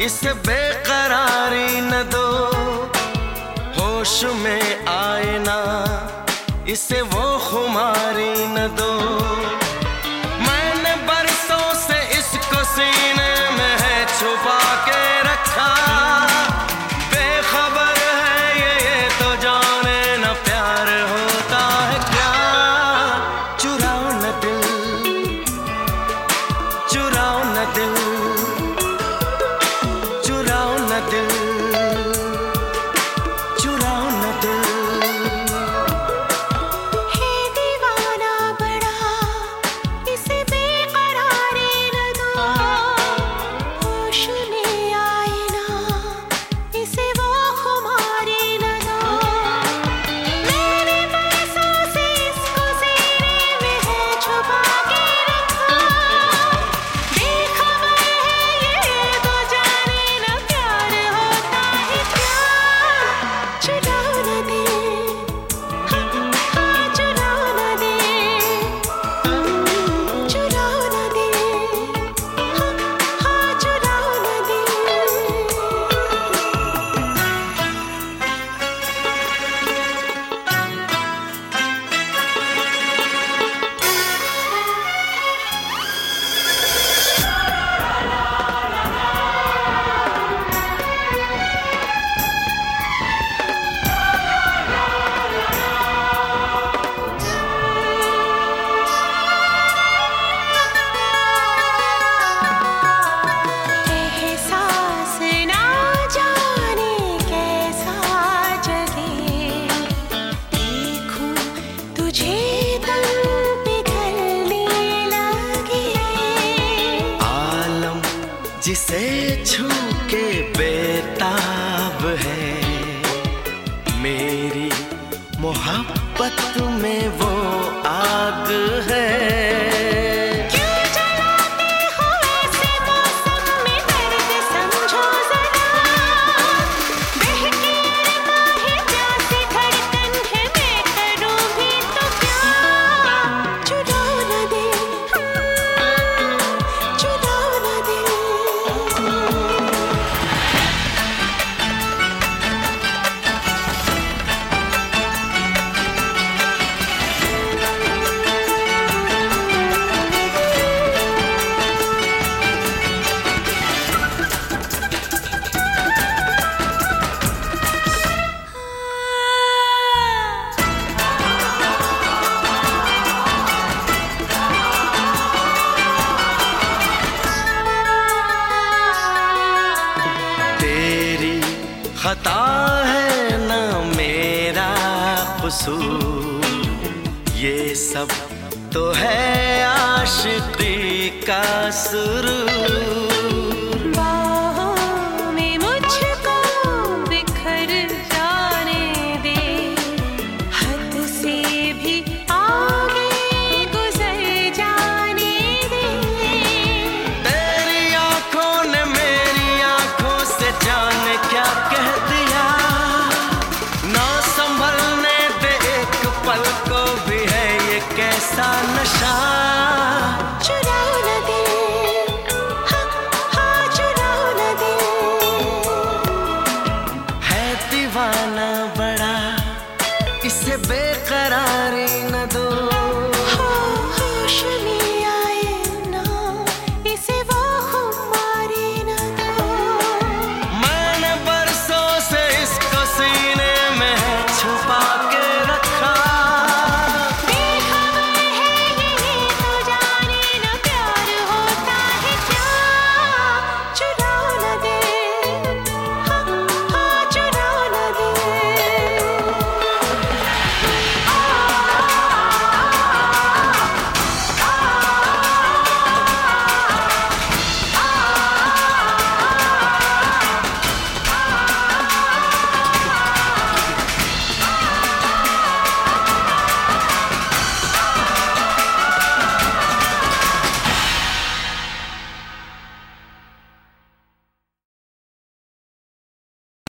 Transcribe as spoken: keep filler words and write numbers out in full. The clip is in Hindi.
इसे बेकरारी न दो, होश में आए ना इसे वो खुमारी न दो। मैंने बरसों से इसको सीने में है छुपा के रखा, बेखबर है ये ये तो जाने न प्यार होता है क्या। चुराओ न दिल, चुराओ न दिल, चुराओ न दिल, चुराओ न दिल। है दीवाना बड़ा इसे बेकरारी न दो, होश में आए ना इसे वो खुमारी न दो। मैंने बरसों से इसको सीने में है छुपा के रखा, बेखबर है ये तो जाने न प्यार होता है क्या। चुराओ न दिल, हाँ हाँ चुराओ न दिल, चुराओ न दिल, हाँ हाँ चुराओ न दिल। एहसास ना जाने कैसा जगे, देखूं तुझे तन पिघलने लगे। आलम जिसे छू के बेताब है, मेरी मोहब्बत में वो आग है। क्यों जलाते हो ऐसे मौसम में दर्द समझो जरा, बहकी अरमां है प्यासी धड़कन है, मैं करूं भी तो क्या। चुराओ न दिल, चुराओ न दिल। तेरी खता है ना मेरा कसूर, ये सब तो है आशिकी का सुरूर। बाहों में मुझको बिखर जाने दे, हद से भी आगे गुजर जाने दे। तेरी आंखों ने मेरी आंखों से जाने क्या कह दिया, ना संभलने दे एक पल को भी है ये कैसा नशा। चुराओ न दिल, हाँ हाँ चुराओ न दिल। है दीवाना बड़ा इसे बेकरारी न